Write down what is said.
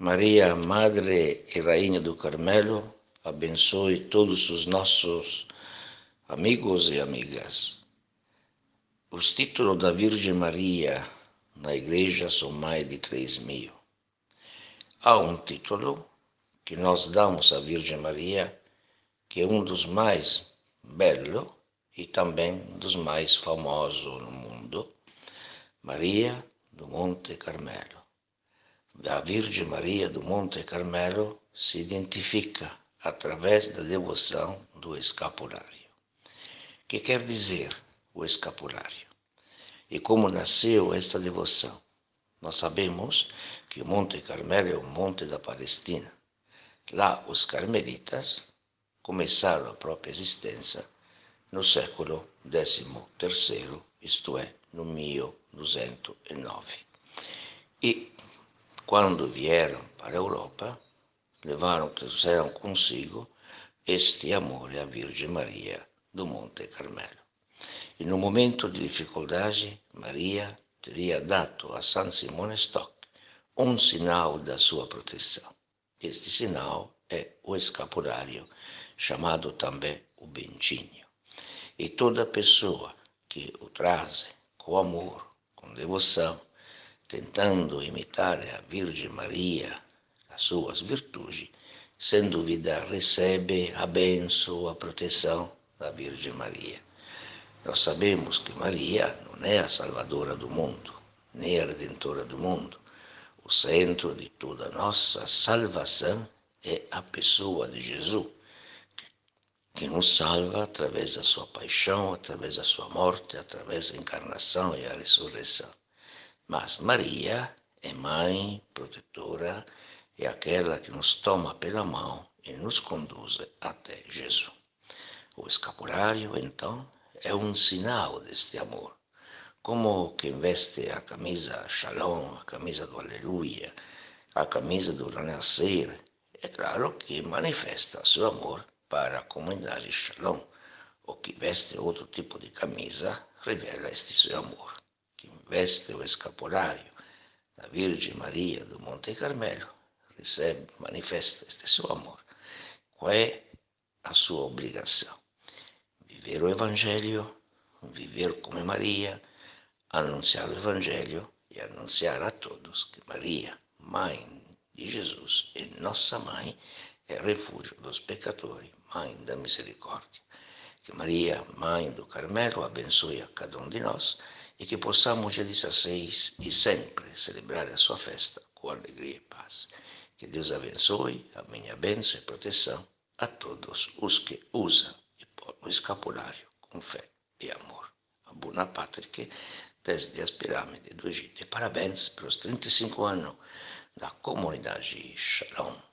Maria, Madre e Rainha do Carmelo, abençoe todos os nossos amigos e amigas. Os títulos da Virgem Maria na igreja são mais de 3.000. Há um título que nós damos à Virgem Maria, que é um dos mais belos e também dos mais famosos no mundo, Maria do Monte Carmelo. A Virgem Maria do Monte Carmelo se identifica através da devoção do escapulário. O que quer dizer o escapulário? E como nasceu esta devoção? Nós sabemos que o Monte Carmelo é o monte da Palestina. Lá os carmelitas começaram a própria existência no século XIII, isto é, no 1209. E quando vieram para a Europa, trouxeram consigo este amor à Virgem Maria do Monte Carmelo. E no momento de dificuldade, Maria teria dado a San Simone Stock um sinal da sua proteção. Este sinal é o escapulário, chamado também o bentinho. E toda pessoa que o traz com amor, com devoção, tentando imitar a Virgem Maria, as suas virtudes, sem dúvida recebe a bênção, a proteção da Virgem Maria. Nós sabemos que Maria não é a salvadora do mundo, nem a redentora do mundo. O centro de toda a nossa salvação é a pessoa de Jesus, que nos salva através da sua paixão, através da sua morte, através da encarnação e a ressurreição. Mas Maria é mãe, protetora, é aquela que nos toma pela mão e nos conduz até Jesus. O escapulário, então, é um sinal deste amor. Como quem veste a camisa Shalom, a camisa do Aleluia, a camisa do Renascer, é claro que manifesta seu amor para a comunidade Shalom. O que veste outro tipo de camisa revela este seu amor. Quem veste o escapulário da Virgem Maria do Monte Carmelo manifesta este seu amor. Qual é a sua obrigação? Viver o Evangelho, viver como Maria, anunciar o Evangelho e anunciar a todos que Maria, Mãe de Jesus e nossa Mãe, é refúgio dos pecadores, Mãe da Misericórdia. Que Maria, Mãe do Carmelo, abençoe a cada um de nós e que possamos, dia 16 e sempre, celebrar a sua festa com alegria e paz. Que Deus abençoe, a minha bênção e proteção a todos os que usam o escapulário com fé e amor. A Buna Patrick, desde as pirâmides do Egito. E parabéns pelos 35 anos da comunidade Shalom.